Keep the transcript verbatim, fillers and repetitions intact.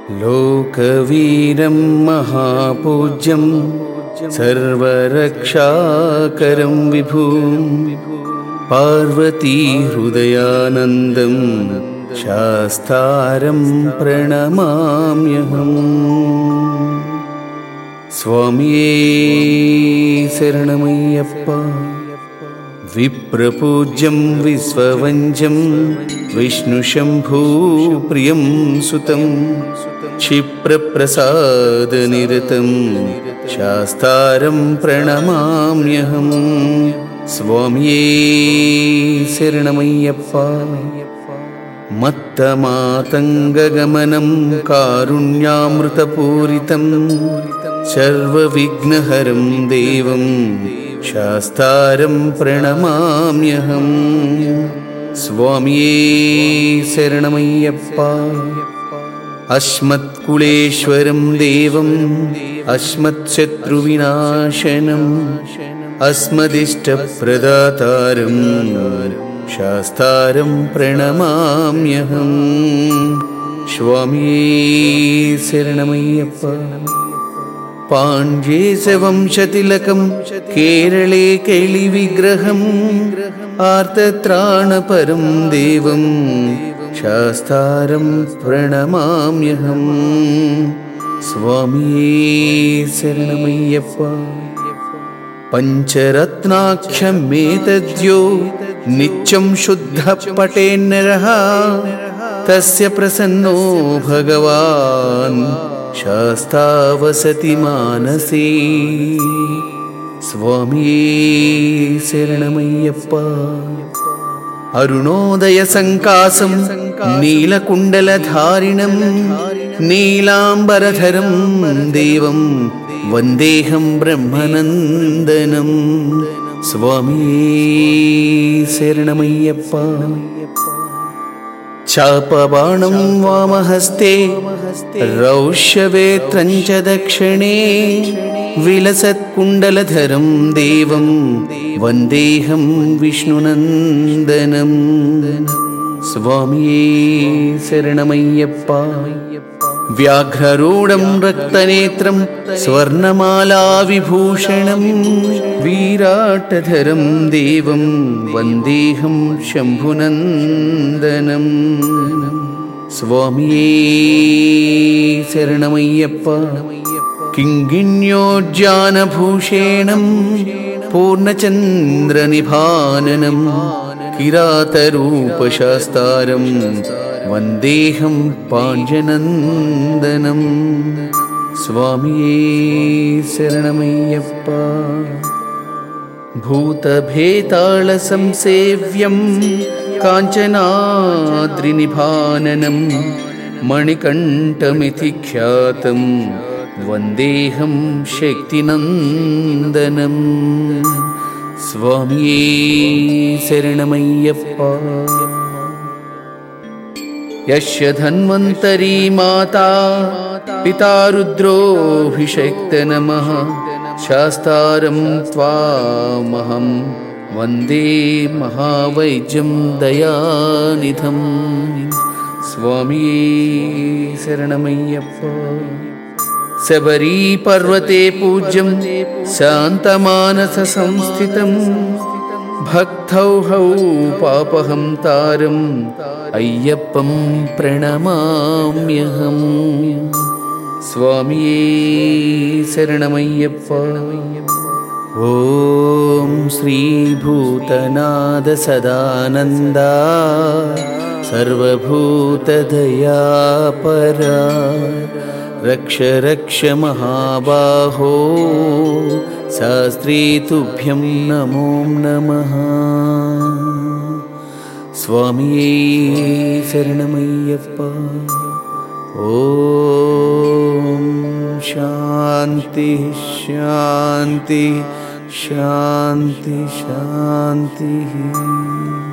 लोकवीरं महापूज्यं सर्वरक्षाकरं विभुं पार्वतीहृदयानन्दं शास्तारं प्रणमाम्यहम्। स्वामिये शरणमय्यप्पा। विप्रपूज्यं विश्ववन्द्यं विष्णुशम्भुप्रियं सुतं क्षिप्रप्रसादनिरतं शास्तारं प्रणमाम्यहम्। स्वामिये शरणमय्यप्पा। मत्तमातङ्गगमनं कारुण्यामृतपूरितं सर्वविघ्नहरं देवं शास्तारं प्रणमाम्यहम्। स्वामिये शरणमय्यप्पा। अस्मत्कुलेश्वरं देवम् अस्मत्शत्रुविनाशनम् अस्मदिष्टप्रदातारं शास्तारं प्रणमाम्यहम्। स्वामिये शरणमय्यप्पा। पाण्ड्येशवंशतिलकं केरले कैलिविग्रहम् आर्तत्राणपरं देवं शास्तारं प्रणमाम्यहम्। स्वामिये शरणमय्यप्पा। पञ्चरत्नाख्यमेतद्यो नित्यं शुद्धः पठेन्नरः तस्य प्रसन्नो भगवान् शास्ता वसति मानसे। स्वामिये शरणमय्यप्पा। अरुणोदयसङ्कासं नीलकुण्डलधारिणं नीलाम्बरधरं देवं वन्देऽहं ब्रह्मनन्दनं। स्वामिये शरणमय्यप्पा। चापबाणं वामहस्ते रौष्यवेत्रं च दक्षिणे विलसत्कुण्डलधरं देवं वन्देऽहं विष्णुनन्दनं। स्वामिये शरणमय्यप्पा। व्याघ्ररूढं रक्तनेत्रं स्वर्णमालाविभूषणं विराटधरं देवं वन्देऽहं शम्भुनन्दनं। स्वामिये शरणमय्यप्पा। किङ्गिण्योज्जानभूषेणं पूर्णचन्द्रनिभाननं किरातरूपशास्तारं वन्देऽहं पाञ्जनन्दनं। स्वामिये शरणमय्यप्पा। भूतभेतालसंसेव्यं काञ्चनाद्रिनिभाननं मणिकण्ठमिति ख्यातं वन्देऽहं शक्तिनन्दनं। स्वामिये शरणमय्यप्पा। यस्य धन्वन्तरी माता पिता रुद्रोऽभिषेक्तनमः शास्तारं त्वामहं वन्दे महावैद्यं दयानिधम्। स्वामिये शरणमय्यप्पा। शबरीपर्वते पूज्यं शान्तमानससंस्थितं भक्तौहौ पापहन्तारम् अय्यप्पं प्रणमाम्यहम्। स्वामिये शरणमय्यप्पा। ॐ श्रीभूतनाथ सदानन्दा सर्वभूतदयापरा रक्ष रक्ष महाबाहो शास्त्री तुभ्यं नमो नमः। स्वामिये शरणमय्यप्पा। ॐ शान्ति शान्ति शान्ति शान्तिः।